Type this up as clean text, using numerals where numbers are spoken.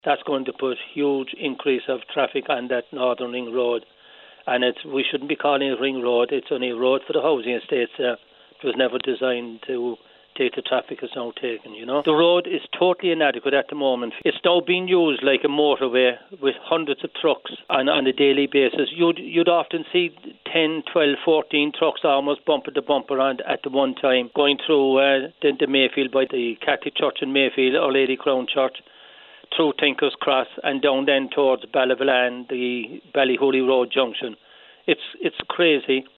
That's going to put huge increase of traffic on that Northern Ring Road. And we shouldn't be calling it Ring Road. It's only a road for the housing estates. It was never designed to take the traffic it's now taken, The road is totally inadequate at the moment. It's now being used like a motorway with hundreds of trucks on a daily basis. You'd often see 10, 12, 14 trucks almost bumper to bumper at the one time, going through the Mayfield by the Catholic Church in Mayfield, Our Lady Crown Church, through Tinker's Cross and down then towards Ballyvalan, the Ballyhooly Road junction. It's crazy.